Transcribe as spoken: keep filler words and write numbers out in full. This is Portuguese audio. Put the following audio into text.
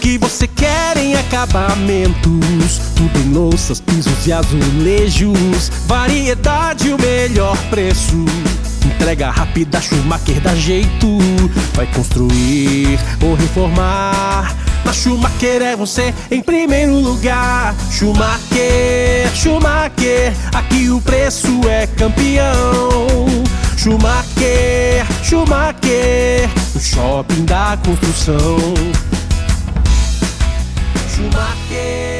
que você quer em acabamentos, tudo em louças, pisos e azulejos. Variedade e o melhor preço. Entrega rápida, Schumacher dá jeito. Vai construir ou reformar, na Schumacher é você em primeiro lugar. Schumacher, Schumacher, aqui o preço é campeão. Schumacher, Schumacher, o shopping da construção. Schumacher.